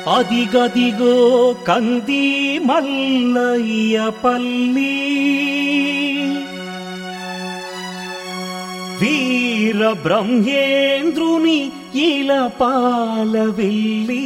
అదిగదిగో కంది మల్లయ్య పల్లి వీర బ్రహ్మేంద్రుని ఇలపాల వెల్లి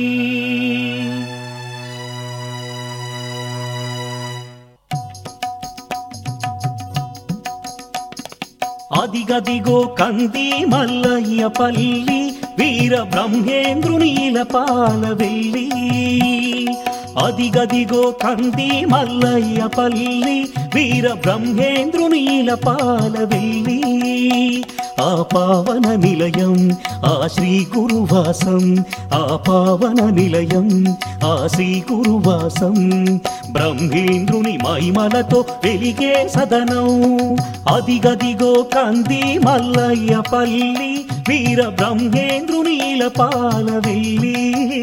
అదిగదిగో కంది మల్లయ్య పల్లి వీర బ్రహ్మేంద్రుని ఇలపాల వెల్లి అదిగదిగో కంది మల్లయ్య పల్లి వీర బ్రహ్మేంద్రుని ఇలపాల వెల్లి ఆ పావన నిలయం ఆ శ్రీ గురువాసం ఆ పావన నిలయం ఆ శ్రీ గురువాసం బ్రహ్మేంద్రుని మహిమలతో వెలిగే సదనం అదిగదిగో కంది మల్లయ్య పల్లి వీర బ్రహ్మేంద్రుని ఇలపాల వెల్లి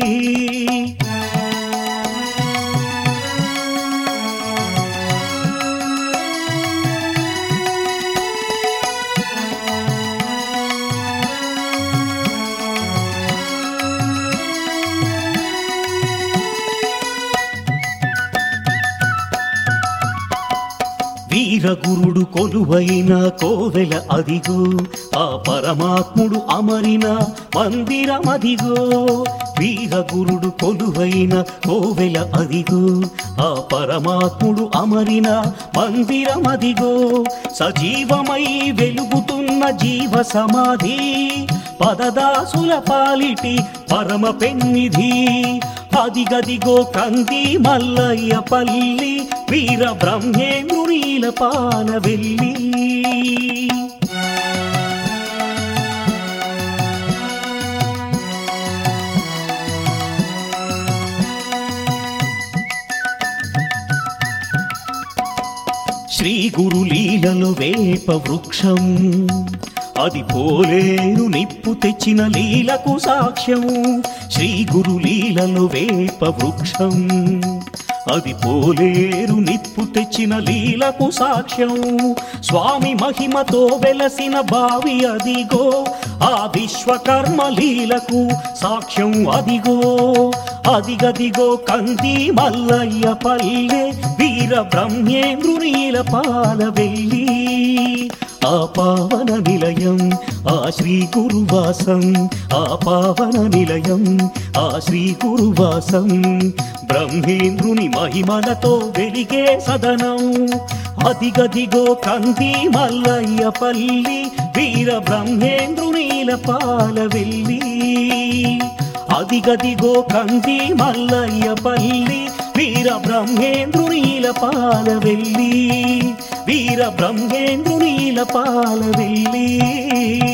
వీరగురుడు కొలువైన కోవెల అదిగో ఆ పరమాత్ముడు అమరిన మందిరమదిగో వీరగురుడు కొలువైన కోవెల అదిగో ఆ పరమాత్ముడు అమరిన మందిరమదిగో సజీవమై వెలుగుతున్న జీవ సమాధి పదదాసుల పాలిటి పరమ పెన్నిధి అదిగదిగో కంది మల్లయ్య పల్లి వీర బ్రహ్మేంద్రుని ఇలపాల వెల్లి శ్రీ గురు లీలలో వేప వృక్షం అది పోలేరు నిప్పు తెచ్చిన లీలకు సాక్ష్యం శ్రీ గురు లీలలో వేప వృక్షం అది పోలేరు నిప్పు తెచ్చిన లీలకు సాక్ష్యం స్వామి మహిమతో వెలసిన బావి అదిగో ఆ విశ్వకర్మ లీలకు సాక్ష్యం అదిగో అదిగదిగో కంది మల్లయ్య పల్లె వీర బ్రహ్మేంద్రుని ఇలపాల వెల్లి ఆ పావన నిలయం ఆ శ్రీ గురువాసం ఆ పావన నిలయం ఆ శ్రీ గురువాసం బ్రహ్మేంద్రుని మహిమలతో వెలిగే సదనం అదిగదిగో కంది మల్లయ్య పల్లి వీర బ్రహ్మేంద్రుని ఇలపాల వెల్లి అదిగదిగో కంది మల్లయ్య పల్లి వీర బ్రహ్మేంద్రుని ఇలపాల వెల్లి వీర బ్రహ్మేంద్రుని ఇలపాల వెల్లి